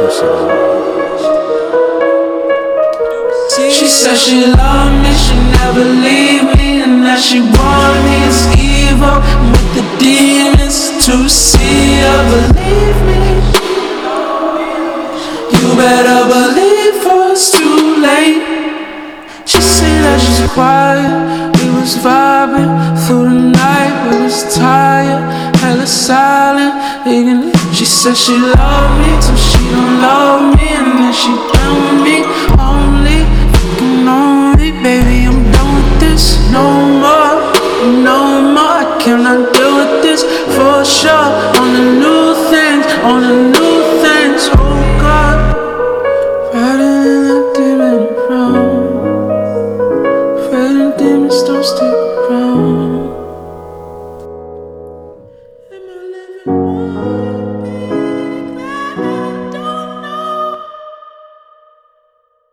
She said she loved me, she never leave me, and that she want me is evil. I'm with the demons to see her. Believe me, you better believe it's too late. She said that she's quiet, we was vibing through the night. We was tired, hella silent. She said she loved me till she don't love me, and then she done with me only, fucking only. Baby, I'm done with this, no more, no more. I cannot deal with this for sure. On the new things, on the